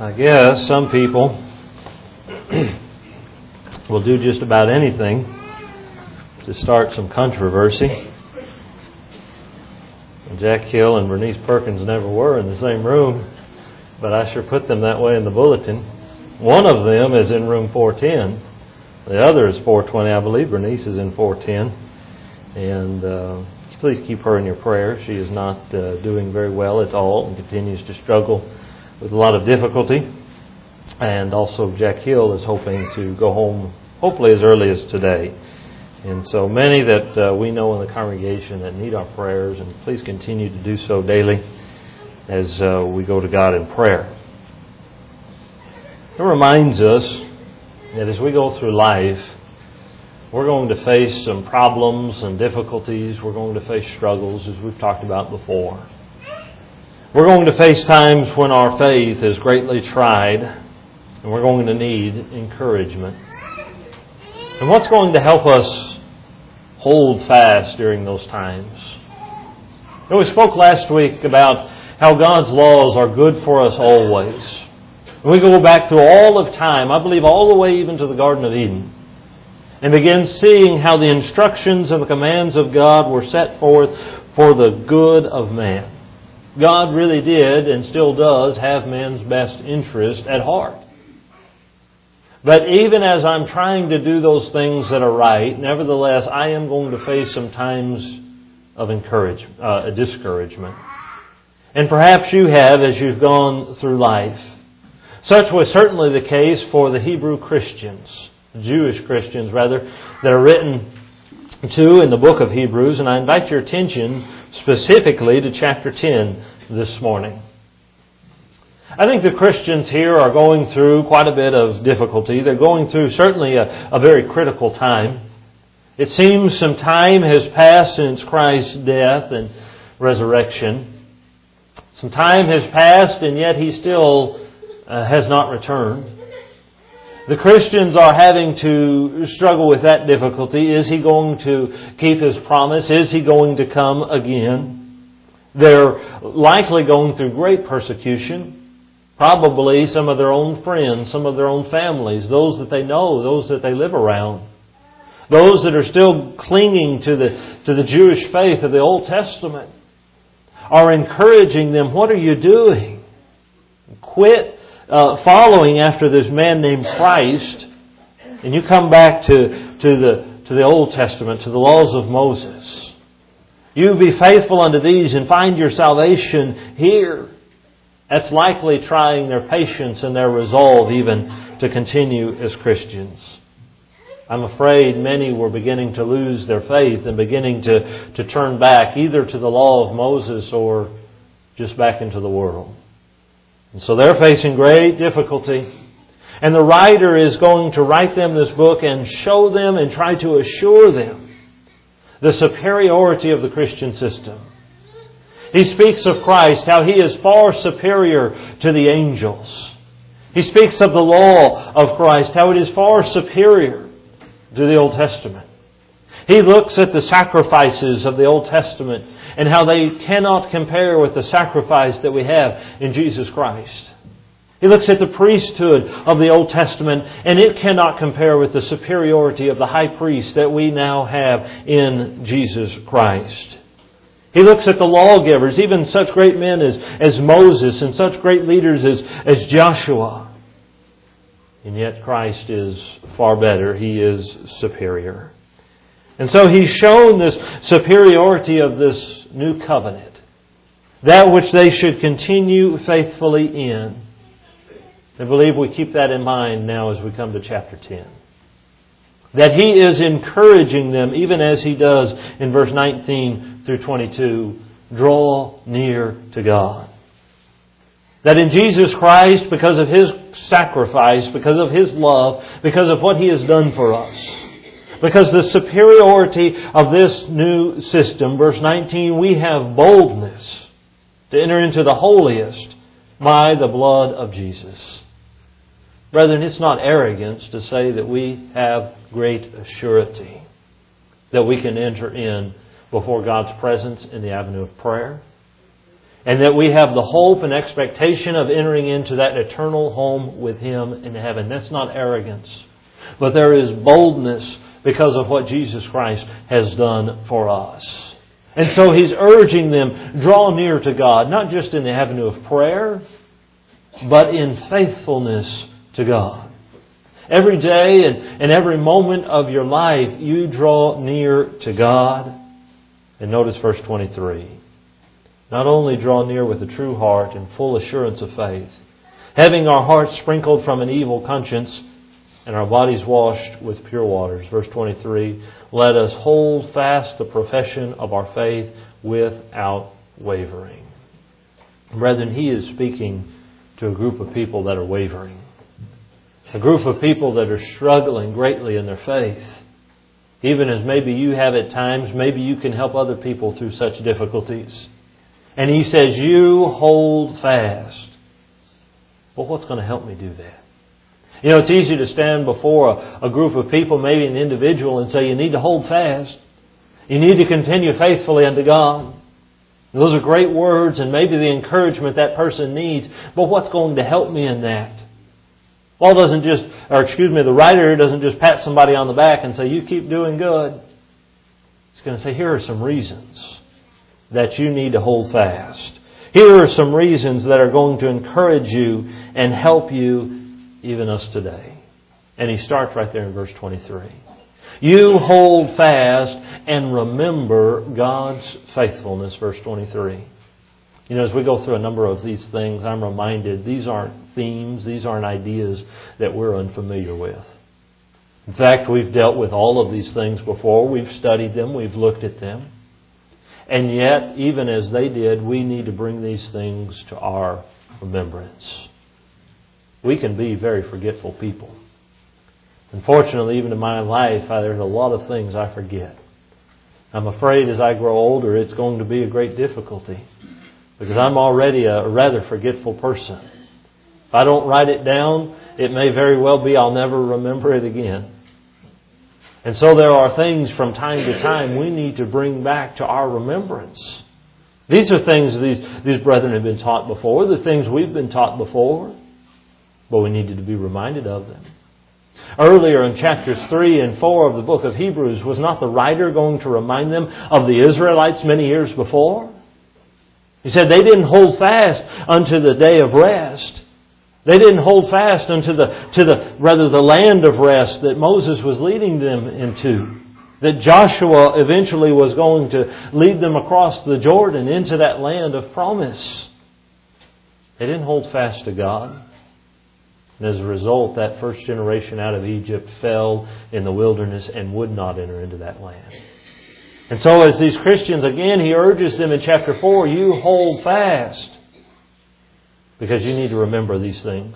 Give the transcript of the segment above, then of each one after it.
I guess some people will do just about anything to start some controversy. Jack Hill and Bernice Perkins never were in the same room, but I sure put them that way in the bulletin. One of them is in room 410. The other is 420. I believe Bernice is in 410. And please keep her in your prayers. She is not doing very well at all and continues to struggle with a lot of difficulty. And also Jack Hill is hoping to go home hopefully as early as today. And so many that we know in the congregation that need our prayers, and please continue to do so daily as we go to God in prayer. It reminds us that as we go through life, we're going to face some problems and difficulties. We're going to face struggles, as we've talked about before. We're going to face times when our faith is greatly tried, and we're going to need encouragement. And what's going to help us hold fast during those times? We spoke last week about how God's laws are good for us always. And we go back through all of time, I believe all the way even to the Garden of Eden, and begin seeing how the instructions and the commands of God were set forth for the good of man. God really did and still does have man's best interest at heart. But even as I'm trying to do those things that are right, nevertheless, I am going to face some times of discouragement. And perhaps you have as you've gone through life. Such was certainly the case for the Hebrew Christians, Jewish Christians rather, that are written to in the book of Hebrews. And I invite your attention specifically to chapter 10 this morning. I think the Christians here are going through quite a bit of difficulty. They're going through certainly a very critical time. It seems some time has passed since Christ's death and resurrection. Some time has passed and yet He still has not returned. The Christians are having to struggle with that difficulty. Is He going to keep His promise? Is He going to come again? They're likely going through great persecution. Probably some of their own friends, some of their own families, those that they know, those that they live around. Those that are still clinging to the Jewish faith of the Old Testament are encouraging them, what are you doing? Quit following after this man named Christ, and you come back to the Old Testament, to the laws of Moses. You be faithful unto these and find your salvation here. That's likely trying their patience and their resolve even to continue as Christians. I'm afraid many were beginning to lose their faith and beginning to turn back either to the law of Moses or just back into the world. And so they're facing great difficulty. And the writer is going to write them this book and show them and try to assure them the superiority of the Christian system. He speaks of Christ, how He is far superior to the angels. He speaks of the law of Christ, how it is far superior to the Old Testament. He looks at the sacrifices of the Old Testament and how they cannot compare with the sacrifice that we have in Jesus Christ. He looks at the priesthood of the Old Testament and it cannot compare with the superiority of the high priest that we now have in Jesus Christ. He looks at the lawgivers, even such great men as Moses and such great leaders as Joshua. And yet Christ is far better. He is superior. And so He's shown this superiority of this new covenant, that which they should continue faithfully in. I believe we keep that in mind now as we come to chapter 10. That He is encouraging them, even as He does in verse 19 through 22, draw near to God. That in Jesus Christ, because of His sacrifice, because of His love, because of what He has done for us, because the superiority of this new system, verse 19, we have boldness to enter into the holiest by the blood of Jesus. Brethren, it's not arrogance to say that we have great assurity that we can enter in before God's presence in the avenue of prayer. And that we have the hope and expectation of entering into that eternal home with Him in heaven. That's not arrogance. But there is boldness because of what Jesus Christ has done for us. And so He's urging them, draw near to God, not just in the avenue of prayer, but in faithfulness to God. Every day and every moment of your life, you draw near to God. And notice verse 23. Not only draw near with a true heart and full assurance of faith, having our hearts sprinkled from an evil conscience and our bodies washed with pure waters. Verse 23, let us hold fast the profession of our faith without wavering. Brethren, He is speaking to a group of people that are wavering. A group of people that are struggling greatly in their faith. Even as maybe you have at times, maybe you can help other people through such difficulties. And He says, you hold fast. Well, what's going to help me do that? You know, it's easy to stand before a group of people, maybe an individual, and say, you need to hold fast. You need to continue faithfully unto God. And those are great words and maybe the encouragement that person needs. But what's going to help me in that? Paul doesn't just, the writer doesn't just pat somebody on the back and say, you keep doing good. He's going to say, here are some reasons that you need to hold fast. Here are some reasons that are going to encourage you and help you, even us today. And he starts right there in verse 23. You hold fast and remember God's faithfulness, verse 23. You know, as we go through a number of these things, I'm reminded these aren't themes, these aren't ideas that we're unfamiliar with. In fact, we've dealt with all of these things before. We've studied them, we've looked at them. And yet, even as they did, we need to bring these things to our remembrance. We can be very forgetful people. Unfortunately, even in my life, there's a lot of things I forget. I'm afraid as I grow older, it's going to be a great difficulty. Because I'm already a rather forgetful person. If I don't write it down, it may very well be I'll never remember it again. And so there are things from time to time we need to bring back to our remembrance. These are things these brethren have been taught before, the things we've been taught before, but we needed to be reminded of them. Earlier in chapters 3 and 4 of the book of Hebrews, was not the writer going to remind them of the Israelites many years before? He said they didn't hold fast unto the day of rest. They didn't hold fast unto the land of rest that Moses was leading them into. That Joshua eventually was going to lead them across the Jordan into that land of promise. They didn't hold fast to God. And as a result, that first generation out of Egypt fell in the wilderness and would not enter into that land. And so as these Christians, again, he urges them in chapter 4, you hold fast. Because you need to remember these things.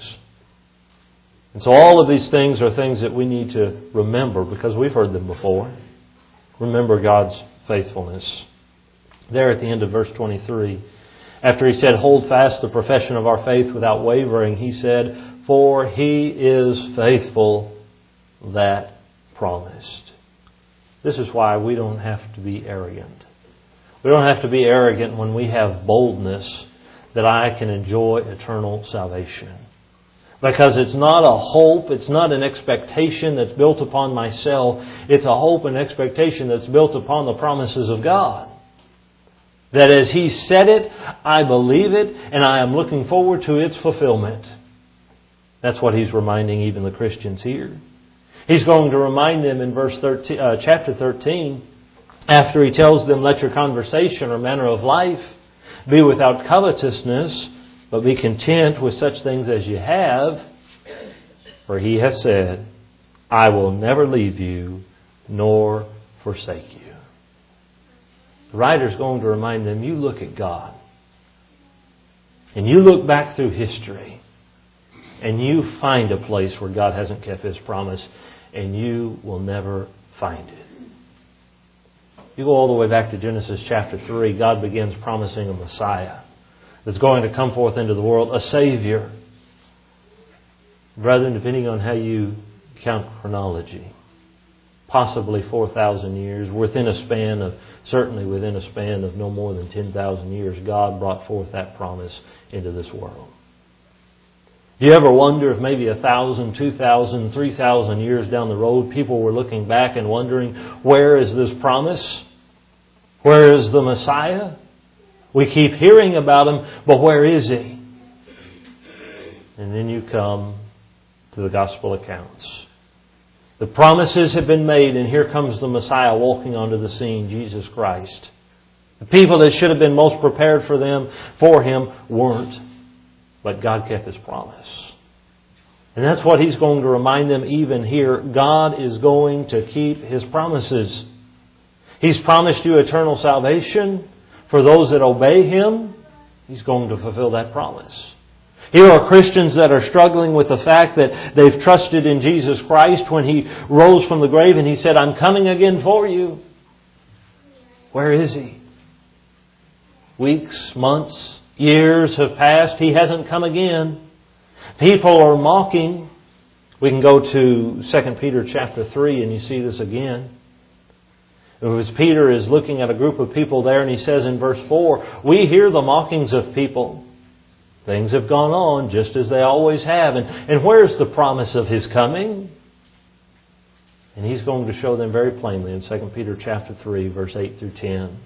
And so all of these things are things that we need to remember because we've heard them before. Remember God's faithfulness. There at the end of verse 23, after he said, hold fast the profession of our faith without wavering, he said, for He is faithful that promised. This is why we don't have to be arrogant. We don't have to be arrogant when we have boldness that I can enjoy eternal salvation. Because it's not a hope, it's not an expectation that's built upon myself. It's a hope and expectation that's built upon the promises of God. That as He said it, I believe it, and I am looking forward to its fulfillment. That's what He's reminding even the Christians here. He's going to remind them in chapter 13, after He tells them, let your conversation or manner of life be without covetousness, but be content with such things as you have. For He has said, I will never leave you nor forsake you. The writer's going to remind them, you look at God. And you look back through history. And you find a place where God hasn't kept His promise. And you will never find it. You go all the way back to Genesis chapter 3. God begins promising a Messiah that's going to come forth into the world, a Savior. Brethren, depending on how you count chronology, possibly 4,000 years, certainly within a span of no more than 10,000 years, God brought forth that promise into this world. Do you ever wonder if maybe 1,000, 2,000, 3,000 years down the road, people were looking back and wondering, where is this promise? Where is the Messiah? We keep hearing about Him, but where is He? And then you come to the Gospel accounts. The promises have been made, and here comes the Messiah walking onto the scene, Jesus Christ. The people that should have been most prepared for Him weren't. But God kept His promise. And that's what He's going to remind them even here. God is going to keep His promises. He's promised you eternal salvation for those that obey Him. He's going to fulfill that promise. Here are Christians that are struggling with the fact that they've trusted in Jesus Christ when He rose from the grave and He said, I'm coming again for you. Where is He? Weeks, months, years have passed. He hasn't come again. People are mocking. We can go to 2 Peter chapter 3 and you see this again. As Peter is looking at a group of people there and he says in verse 4, we hear the mockings of people. Things have gone on just as they always have. And where's the promise of His coming? And He's going to show them very plainly in 2 Peter chapter 3 verse 8 through 10.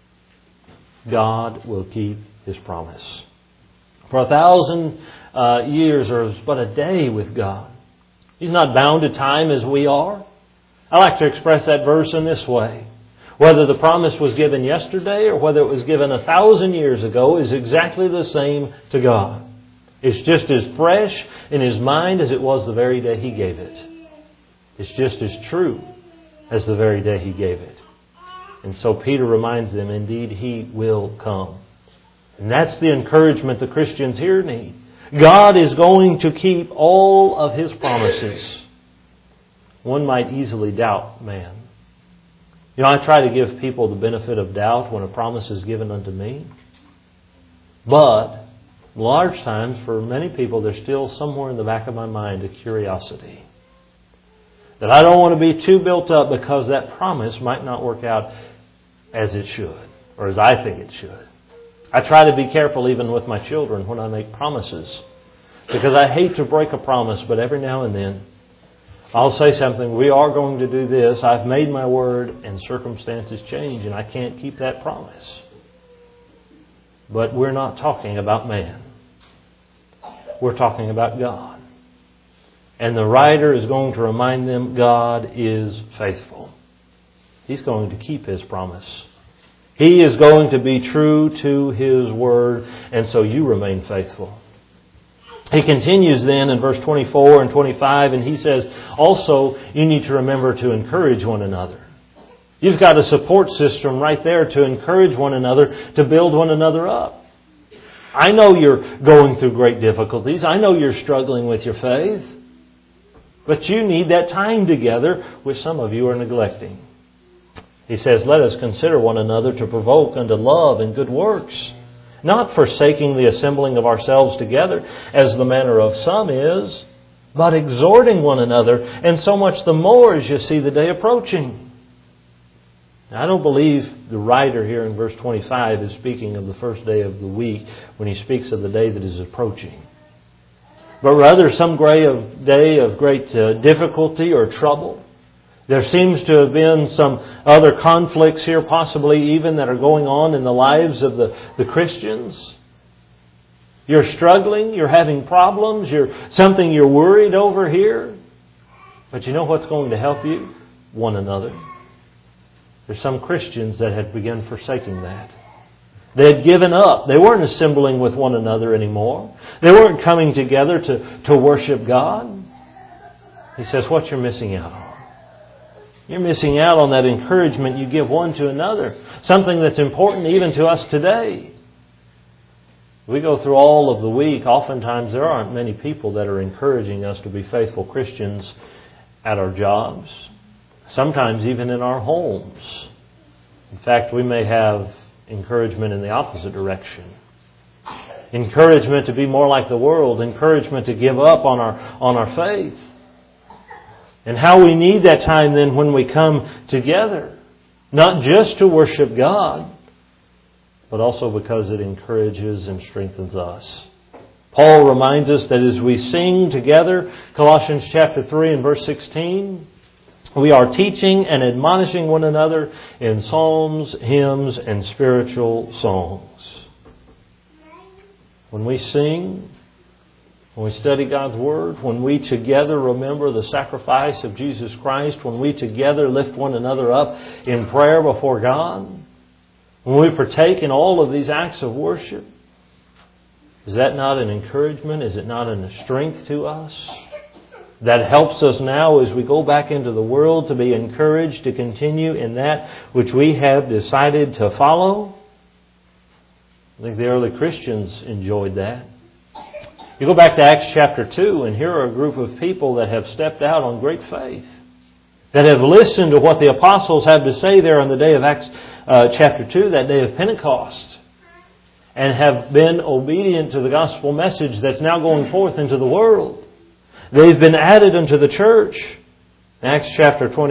God will keep His promise. For 1,000 years or but a day with God. He's not bound to time as we are. I like to express that verse in this way. Whether the promise was given yesterday or whether it was given 1,000 years ago is exactly the same to God. It's just as fresh in His mind as it was the very day He gave it. It's just as true as the very day He gave it. And so Peter reminds them, indeed, He will come. And that's the encouragement the Christians here need. God is going to keep all of His promises. One might easily doubt man. You know, I try to give people the benefit of doubt when a promise is given unto me. But large times, for many people, there's still somewhere in the back of my mind a curiosity. That I don't want to be too built up because that promise might not work out as it should, or as I think it should. I try to be careful even with my children when I make promises, because I hate to break a promise, but every now and then I'll say something, we are going to do this, I've made my word, and circumstances change and I can't keep that promise. But we're not talking about man. We're talking about God. And the writer is going to remind them God is faithful. He's going to keep His promise. He is going to be true to His word, and so you remain faithful. He continues then in verse 24 and 25, and he says, also, you need to remember to encourage one another. You've got a support system right there to encourage one another, to build one another up. I know you're going through great difficulties. I know you're struggling with your faith. But you need that time together, which some of you are neglecting. He says, let us consider one another to provoke unto love and good works, not forsaking the assembling of ourselves together, as the manner of some is, but exhorting one another, and so much the more as you see the day approaching. Now, I don't believe the writer here in verse 25 is speaking of the first day of the week when he speaks of the day that is approaching, but rather some day of great difficulty or trouble. There seems to have been some other conflicts here, possibly even that are going on in the lives of the Christians. You're struggling, you're having problems, something you're worried over here. But you know what's going to help you? One another. There's some Christians that had begun forsaking that. They had given up. They weren't assembling with one another anymore. They weren't coming together to worship God. He says, what you're missing out on? You're missing out on that encouragement you give one to another. Something that's important even to us today. We go through all of the week. Oftentimes there aren't many people that are encouraging us to be faithful Christians at our jobs. Sometimes even in our homes. In fact, we may have encouragement in the opposite direction. Encouragement to be more like the world. Encouragement to give up on our faith. And how we need that time then when we come together, not just to worship God, but also because it encourages and strengthens us. Paul reminds us that as we sing together, Colossians chapter 3 and verse 16, we are teaching and admonishing one another in psalms, hymns, and spiritual songs. When we sing, when we study God's Word, when we together remember the sacrifice of Jesus Christ, when we together lift one another up in prayer before God, when we partake in all of these acts of worship, is that not an encouragement? Is it not a strength to us? That helps us now as we go back into the world to be encouraged to continue in that which we have decided to follow. I think the early Christians enjoyed that. You go back to Acts chapter 2 and here are a group of people that have stepped out on great faith, that have listened to what the apostles have to say there on the day of Acts chapter 2, that day of Pentecost, and have been obedient to the gospel message that's now going forth into the world. They've been added unto the church. Acts chapter 2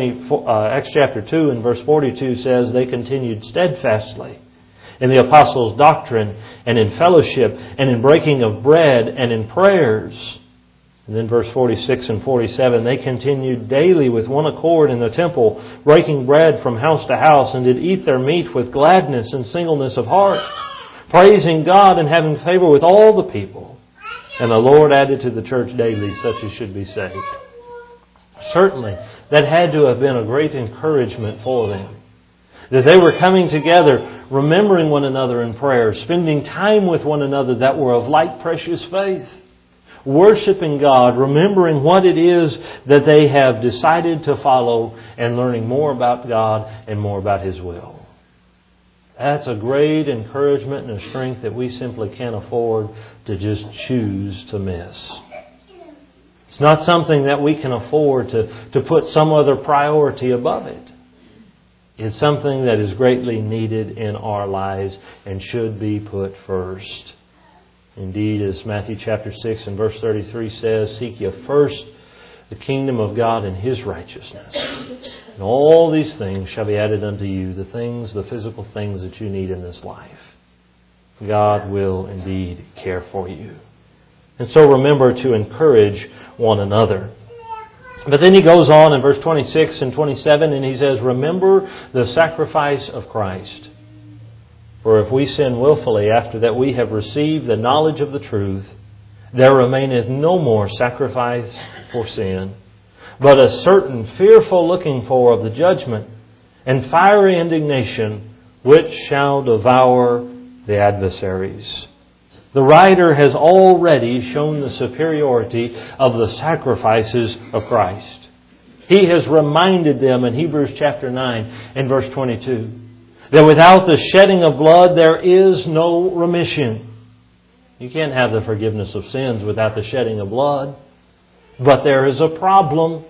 and verse 42 says they continued steadfastly in the apostles' doctrine and in fellowship and in breaking of bread and in prayers. And then verse 46 and 47, they continued daily with one accord in the temple, breaking bread from house to house, and did eat their meat with gladness and singleness of heart, praising God and having favor with all the people. And the Lord added to the church daily such as should be saved. Certainly, that had to have been a great encouragement for them. That they were coming together, remembering one another in prayer, spending time with one another that were of like precious faith, worshiping God, remembering what it is that they have decided to follow, and learning more about God and more about His will. That's a great encouragement and a strength that we simply can't afford to just choose to miss. It's not something that we can afford to put some other priority above it. It's something that is greatly needed in our lives and should be put first. Indeed, as Matthew chapter 6 and verse 33 says, seek ye first the kingdom of God and His righteousness. And all these things shall be added unto you, the physical things that you need in this life. God will indeed care for you. And so remember to encourage one another. But then he goes on in verse 26 and 27 and he says, remember the sacrifice of Christ. For if we sin willfully after that we have received the knowledge of the truth, there remaineth no more sacrifice for sin, but a certain fearful looking for of the judgment and fiery indignation which shall devour the adversaries. The writer has already shown the superiority of the sacrifices of Christ. He has reminded them in Hebrews chapter 9 and verse 22 that without the shedding of blood there is no remission. You can't have the forgiveness of sins without the shedding of blood. But there is a problem.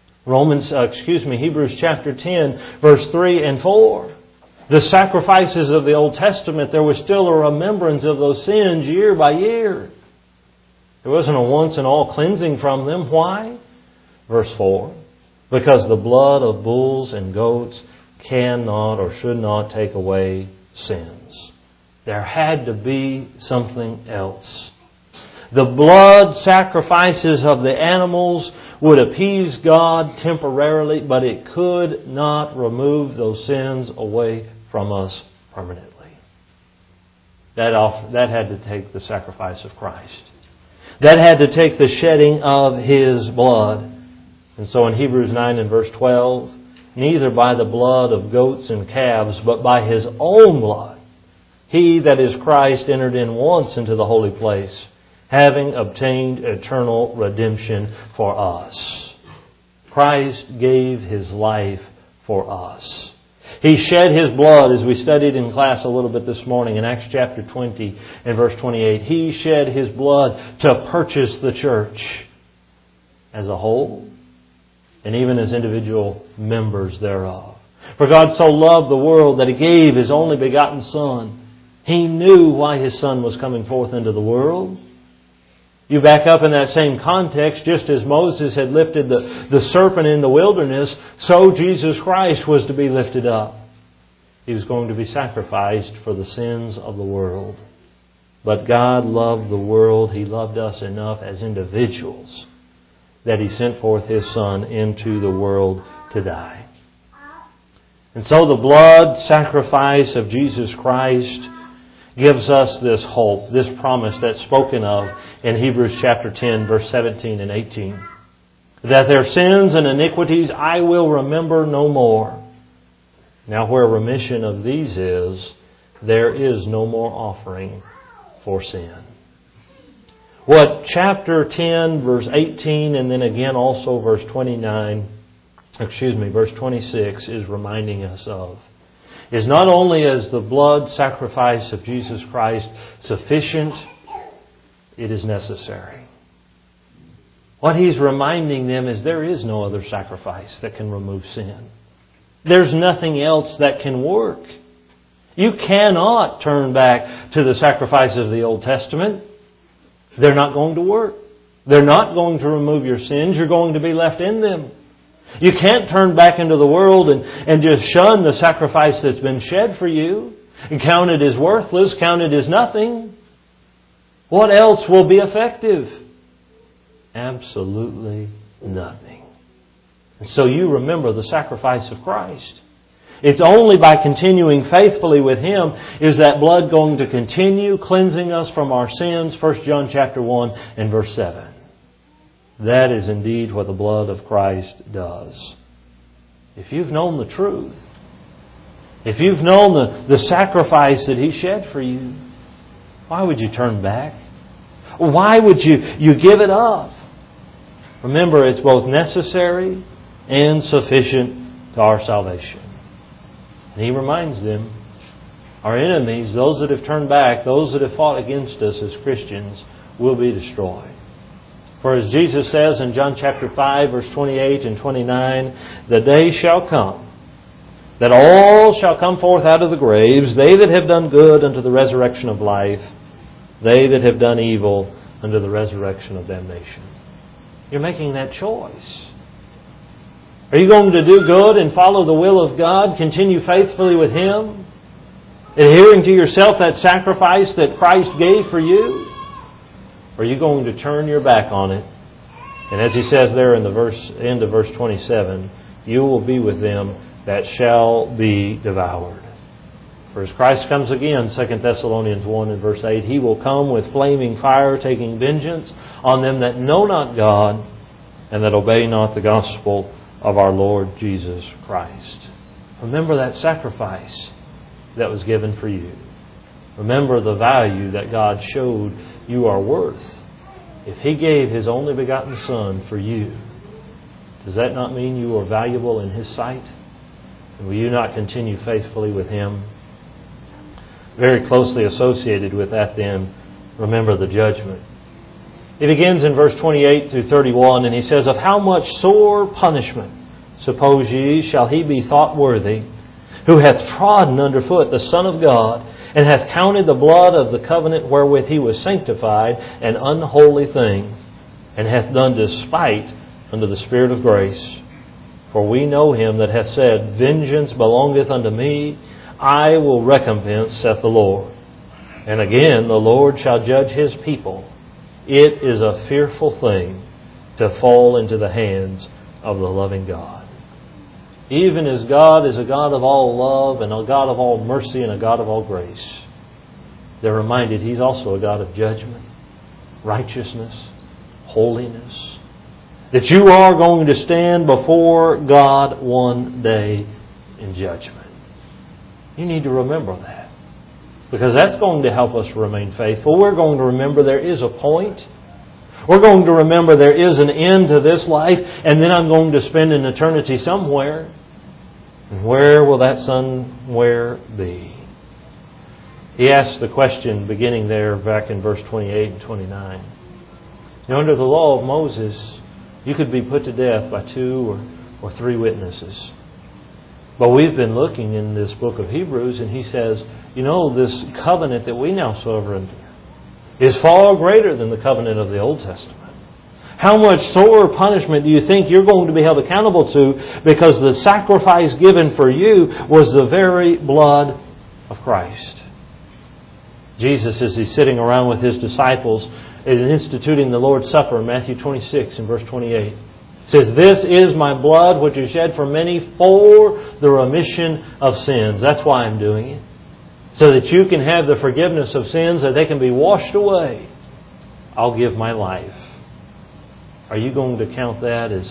Hebrews chapter 10, verse 3 and 4. The sacrifices of the Old Testament, there was still a remembrance of those sins year by year. There wasn't a once and all cleansing from them. Why? Verse 4. Because the blood of bulls and goats cannot or should not take away sins. There had to be something else. The blood sacrifices of the animals would appease God temporarily, but it could not remove those sins away from us permanently. That had to take the sacrifice of Christ. That had to take the shedding of His blood. And so in Hebrews 9 and verse 12, neither by the blood of goats and calves, but by His own blood, He, that is Christ, entered in once into the holy place, having obtained eternal redemption for us. Christ gave His life for us. He shed His blood, as we studied in class a little bit this morning in Acts chapter 20 and verse 28. He shed His blood to purchase the church as a whole and even as individual members thereof. For God so loved the world that He gave His only begotten Son. He knew why His Son was coming forth into the world. You back up in that same context, just as Moses had lifted the serpent in the wilderness, so Jesus Christ was to be lifted up. He was going to be sacrificed for the sins of the world. But God loved the world. He loved us enough as individuals that He sent forth His Son into the world to die. And so the blood sacrifice of Jesus Christ gives us this hope, this promise that's spoken of in Hebrews chapter 10, verse 17 and 18. That their sins and iniquities I will remember no more. Now where remission of these is, there is no more offering for sin. What chapter 10, verse 18, and then again also verse 26 is reminding us of is not only is the blood sacrifice of Jesus Christ sufficient, it is necessary. What He's reminding them is there is no other sacrifice that can remove sin. There's nothing else that can work. You cannot turn back to the sacrifice of the Old Testament. They're not going to work. They're not going to remove your sins. You're going to be left in them. You can't turn back into the world and just shun the sacrifice that's been shed for you and count it as worthless, count it as nothing. What else will be effective? Absolutely nothing. And so you remember the sacrifice of Christ. It's only by continuing faithfully with Him is that blood going to continue cleansing us from our sins. 1 John chapter 1 and verse 7. That is indeed what the blood of Christ does. If you've known the truth, if you've known the sacrifice that He shed for you, why would you turn back? Why would you give it up? Remember, it's both necessary and sufficient to our salvation. And He reminds them, our enemies, those that have turned back, those that have fought against us as Christians, will be destroyed. For as Jesus says in John chapter 5, verse 28 and 29, the day shall come that all shall come forth out of the graves, they that have done good unto the resurrection of life, they that have done evil unto the resurrection of damnation. You're making that choice. Are you going to do good and follow the will of God, continue faithfully with Him, adhering to yourself that sacrifice that Christ gave for you? Or are you going to turn your back on it? And as He says there in the end of verse 27, you will be with them that shall be devoured. For as Christ comes again, 2 Thessalonians 1 and verse 8, He will come with flaming fire, taking vengeance on them that know not God and that obey not the gospel of our Lord Jesus Christ. Remember that sacrifice that was given for you. Remember the value that God showed you are worth. If He gave His only begotten Son for you, does that not mean you are valuable in His sight? And will you not continue faithfully with Him? Very closely associated with that then, remember the judgment. It begins in verse 28 through 31, and he says, Of how much sore punishment, suppose ye, shall he be thought worthy, who hath trodden under foot the Son of God, and hath counted the blood of the covenant wherewith He was sanctified an unholy thing, and hath done despite unto the Spirit of grace? For we know Him that hath said, Vengeance belongeth unto me, I will recompense, saith the Lord. And again, the Lord shall judge His people. It is a fearful thing to fall into the hands of the loving God. Even as God is a God of all love and a God of all mercy and a God of all grace, they're reminded He's also a God of judgment, righteousness, holiness. That you are going to stand before God one day in judgment. You need to remember that. Because that's going to help us remain faithful. We're going to remember there is a point. We're going to remember there is an end to this life, and then I'm going to spend an eternity somewhere. And where will that somewhere be? He asks the question beginning there back in verse 28 and 29. Now, under the law of Moses, you could be put to death by 2 or 3 witnesses. But we've been looking in this book of Hebrews, and he says, you know, this covenant that we now serve under, is far greater than the covenant of the Old Testament. How much sore punishment do you think you're going to be held accountable to because the sacrifice given for you was the very blood of Christ? Jesus, as He's sitting around with His disciples, is instituting the Lord's Supper in Matthew 26 and verse 28. It says, "This is my blood which is shed for many for the remission of sins." That's why I'm doing it. So that you can have the forgiveness of sins, that they can be washed away. I'll give my life. Are you going to count that as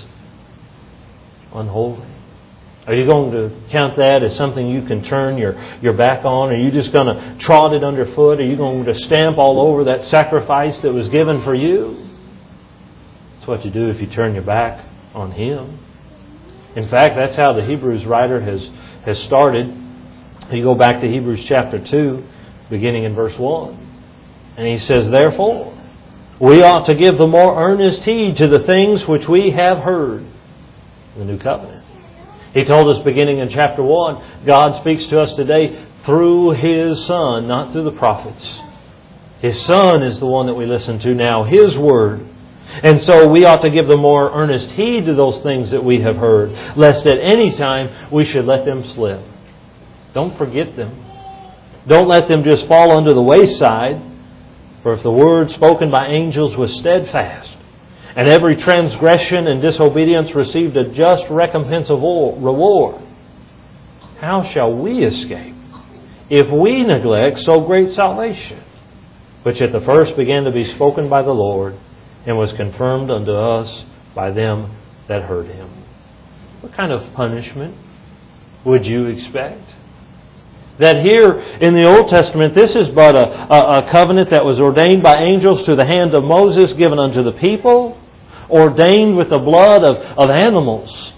unholy? Are you going to count that as something you can turn your back on? Are you just going to trot it underfoot? Are you going to stamp all over that sacrifice that was given for you? That's what you do if you turn your back on Him. In fact, that's how the Hebrews writer has started. You go back to Hebrews chapter 2, beginning in verse 1. And he says, "Therefore, we ought to give the more earnest heed to the things which we have heard." The new covenant. He told us beginning in chapter 1, God speaks to us today through His Son, not through the prophets. His Son is the one that we listen to now, His Word. And so we ought to give the more earnest heed to those things that we have heard, lest at any time we should let them slip. Don't forget them. Don't let them just fall under the wayside. For if the word spoken by angels was steadfast, and every transgression and disobedience received a just recompense of reward, how shall we escape if we neglect so great salvation, which at the first began to be spoken by the Lord, and was confirmed unto us by them that heard Him? What kind of punishment would you expect? That here in the Old Testament, this is but a covenant that was ordained by angels to the hand of Moses, given unto the people, ordained with the blood of animals.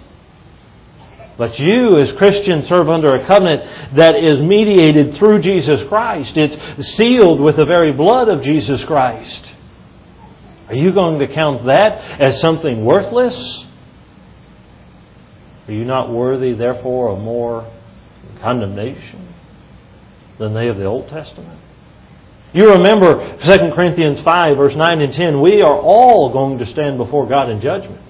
But you, as Christians, serve under a covenant that is mediated through Jesus Christ. It's sealed with the very blood of Jesus Christ. Are you going to count that as something worthless? Are you not worthy, therefore, of more condemnation than they of the Old Testament? You remember 2 Corinthians 5, verse 9 and 10. We are all going to stand before God in judgment.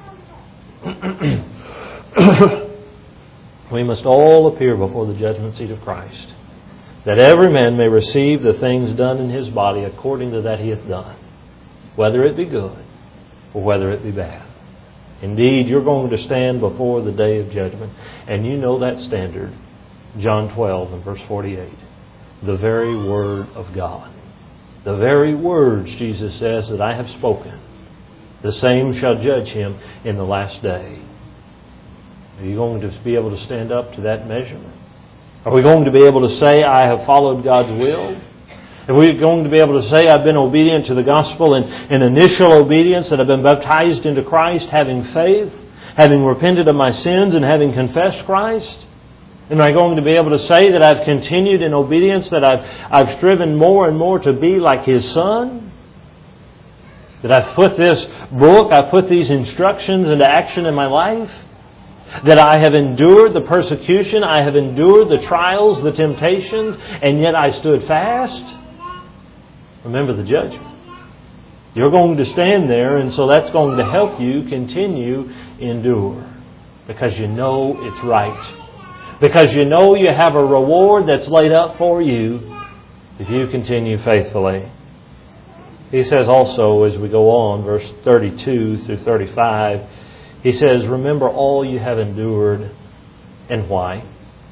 We must all appear before the judgment seat of Christ, that every man may receive the things done in his body according to that he hath done, whether it be good or whether it be bad. Indeed, you're going to stand before the day of judgment. And you know that standard. John 12 and verse 48. The very Word of God. The very words, Jesus says, that I have spoken, the same shall judge him in the last day. Are you going to be able to stand up to that measurement? Are we going to be able to say, I have followed God's will? Are we going to be able to say, I've been obedient to the gospel in initial obedience, that I've been baptized into Christ, having faith, having repented of my sins, and having confessed Christ? Am I going to be able to say that I've continued in obedience, that I've striven more and more to be like His Son? That I've put this book, I've put these instructions into action in my life? That I have endured the persecution, I have endured the trials, the temptations, and yet I stood fast? Remember the judgment. You're going to stand there, and so that's going to help you continue endure. Because you know it's right. Because you know you have a reward that's laid up for you if you continue faithfully. He says also, as we go on, verse 32 through 35, he says, remember all you have endured and why.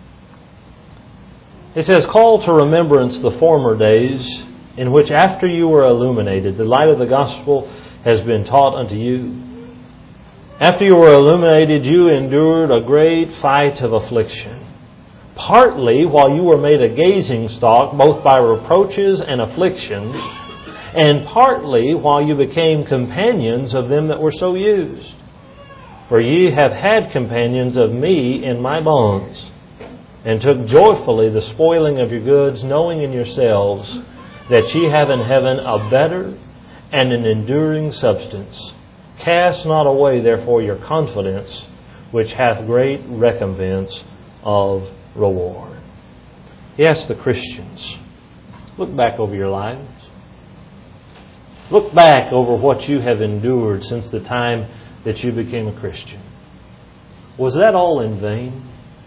He says, call to remembrance the former days in which after you were illuminated, the light of the gospel has been taught unto you. After you were illuminated, you endured a great fight of affliction. Partly while you were made a gazing stock, both by reproaches and afflictions, and partly while you became companions of them that were so used. For ye have had companions of me in my bonds, and took joyfully the spoiling of your goods, knowing in yourselves that ye have in heaven a better and an enduring substance. Cast not away therefore your confidence, which hath great recompense of reward. He asks the Christians, look back over your lives. Look back over what you have endured since the time that you became a Christian. Was that all in vain?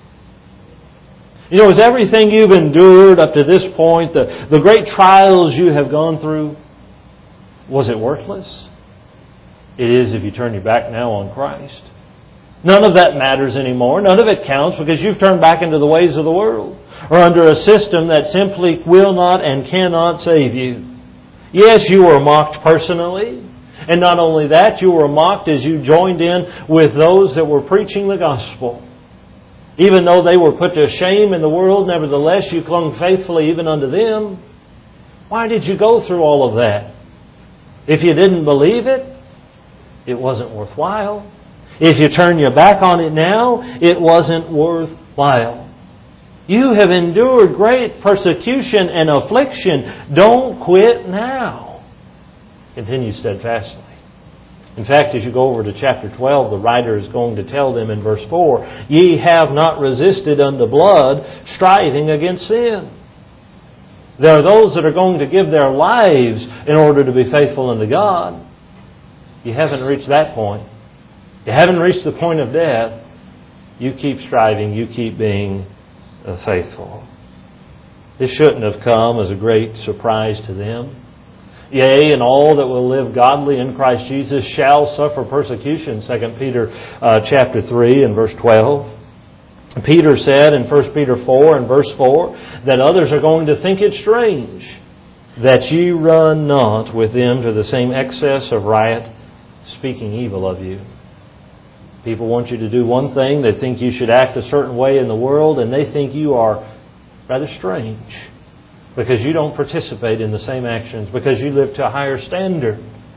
Is everything you've endured up to this point, the great trials you have gone through, was it worthless? It is if you turn your back now on Christ. None of that matters anymore. None of it counts because you've turned back into the ways of the world or under a system that simply will not and cannot save you. Yes, you were mocked personally. And not only that, you were mocked as you joined in with those that were preaching the gospel. Even though they were put to shame in the world, nevertheless you clung faithfully even unto them. Why did you go through all of that? If you didn't believe it, it wasn't worthwhile. If you turn your back on it now, it wasn't worthwhile. You have endured great persecution and affliction. Don't quit now. Continue steadfastly. In fact, as you go over to chapter 12, the writer is going to tell them in verse 4, ye have not resisted unto blood, striving against sin. There are those that are going to give their lives in order to be faithful unto God. You haven't reached that point. You haven't reached the point of death. You keep striving. You keep being faithful. This shouldn't have come as a great surprise to them. Yea, and all that will live godly in Christ Jesus shall suffer persecution, 2 Peter chapter 3 and verse 12. Peter said in 1 Peter 4 and verse 4 that others are going to think it strange that ye run not with them to the same excess of riot, speaking evil of you. People want you to do one thing. They think you should act a certain way in the world, and they think you are rather strange because you don't participate in the same actions, because you live to a higher standard.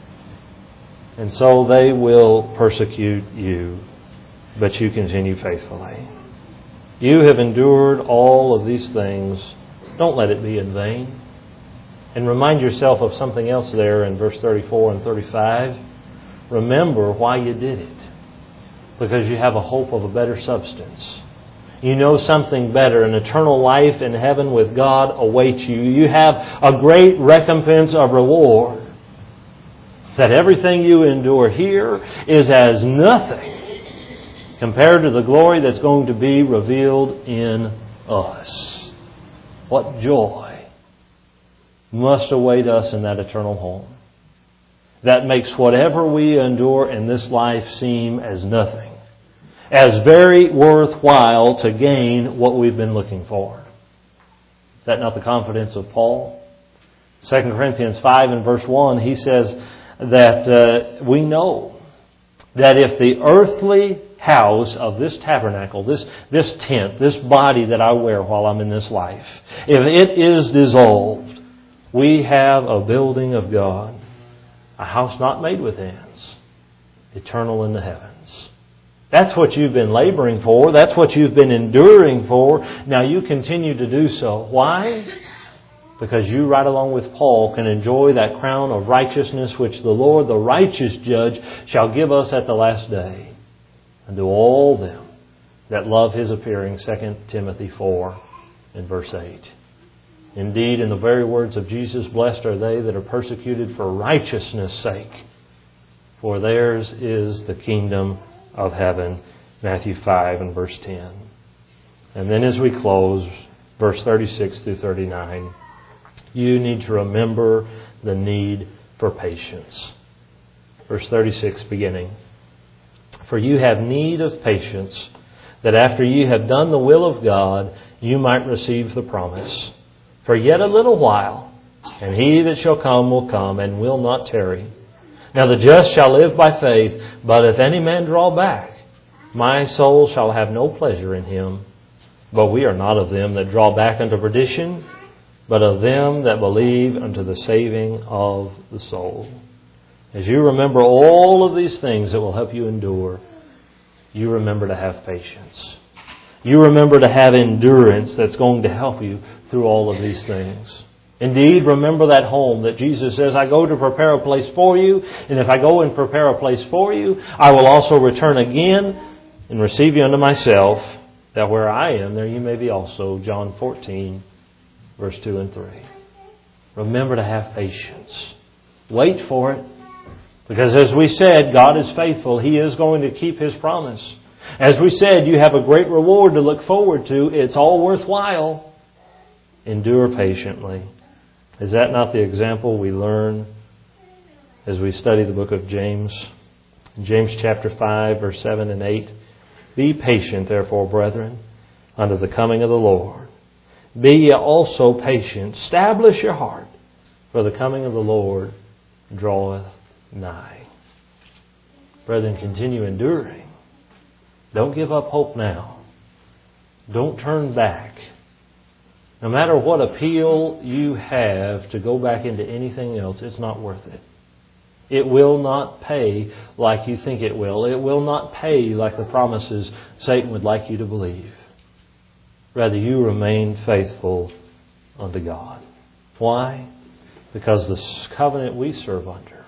And so they will persecute you, but you continue faithfully. You have endured all of these things. Don't let it be in vain. And remind yourself of something else there in verse 34 and 35. Remember why you did it. Because you have a hope of a better substance. You know something better. An eternal life in heaven with God awaits you. You have a great recompense of reward. That everything you endure here is as nothing compared to the glory that's going to be revealed in us. What joy must await us in that eternal home. That makes whatever we endure in this life seem as nothing. As very worthwhile to gain what we've been looking for. Is that not the confidence of Paul? 2 Corinthians 5 and verse 1, he says that we know that if the earthly house of this tabernacle, this tent, this body that I wear while I'm in this life, if it is dissolved, we have a building of God, a house not made with hands, eternal in the heavens. That's what you've been laboring for. That's what you've been enduring for. Now you continue to do so. Why? Because you, right along with Paul, can enjoy that crown of righteousness which the Lord, the righteous judge, shall give us at the last day. And to all them that love His appearing, 2 Timothy 4 and verse 8. Indeed, in the very words of Jesus, blessed are they that are persecuted for righteousness' sake, for theirs is the kingdom of heaven. Matthew 5 and verse 10. And then as we close, verse 36 through 39, you need to remember the need for patience. Verse 36 beginning. For you have need of patience, that after you have done the will of God, you might receive the promise. For yet a little while, and He that shall come will come, and will not tarry. Now the just shall live by faith, but if any man draw back, my soul shall have no pleasure in him. But we are not of them that draw back unto perdition, but of them that believe unto the saving of the soul. As you remember all of these things that will help you endure, you remember to have patience. You remember to have endurance that's going to help you through all of these things. Indeed, remember that home that Jesus says, I go to prepare a place for you, and if I go and prepare a place for you, I will also return again and receive you unto myself, that where I am, there you may be also. John 14, verse 2 and 3. Remember to have patience. Wait for it. Because as we said, God is faithful. He is going to keep His promise. As we said, you have a great reward to look forward to. It's all worthwhile. Endure patiently. Is that not the example we learn as we study the book of James? James chapter 5, verse 7 and 8. Be patient, therefore, brethren, unto the coming of the Lord. Be ye also patient. Establish your heart, for the coming of the Lord draweth nigh. Brethren, continue enduring. Don't give up hope now. Don't turn back. No matter what appeal you have to go back into anything else, it's not worth it. It will not pay like you think it will. It will not pay like the promises Satan would like you to believe. Rather, you remain faithful unto God. Why? Because the covenant we serve under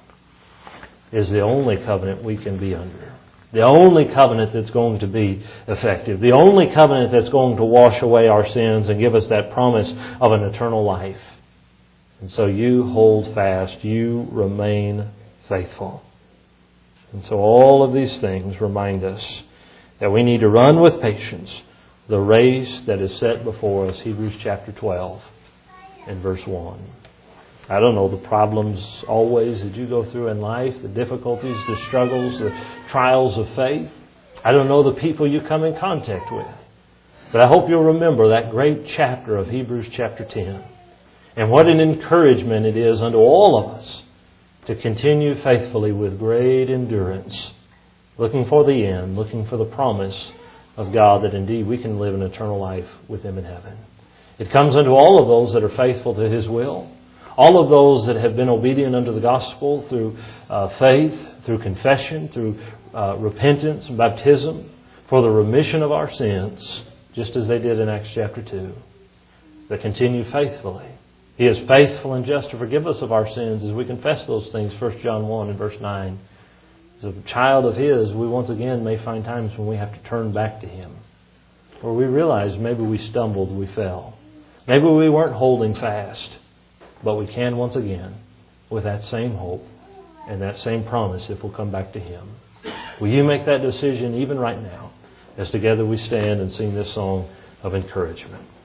is the only covenant we can be under. The only covenant that's going to be effective. The only covenant that's going to wash away our sins and give us that promise of an eternal life. And so you hold fast. You remain faithful. And so all of these things remind us that we need to run with patience the race that is set before us. Hebrews chapter 12 and verse 1. I don't know the problems always that you go through in life, the difficulties, the struggles, the trials of faith. I don't know the people you come in contact with. But I hope you'll remember that great chapter of Hebrews chapter 10. And what an encouragement it is unto all of us to continue faithfully with great endurance, looking for the end, looking for the promise of God that indeed we can live an eternal life with Him in heaven. It comes unto all of those that are faithful to His will. All of those that have been obedient unto the gospel through faith, through confession, through repentance and baptism for the remission of our sins, just as they did in Acts chapter 2, that continue faithfully. He is faithful and just to forgive us of our sins as we confess those things, 1 John 1 and verse 9. As a child of His, we once again may find times when we have to turn back to Him, where we realize maybe we stumbled, we fell. Maybe we weren't holding fast. But we can once again with that same hope and that same promise if we'll come back to Him. Will you make that decision even right now as together we stand and sing this song of encouragement?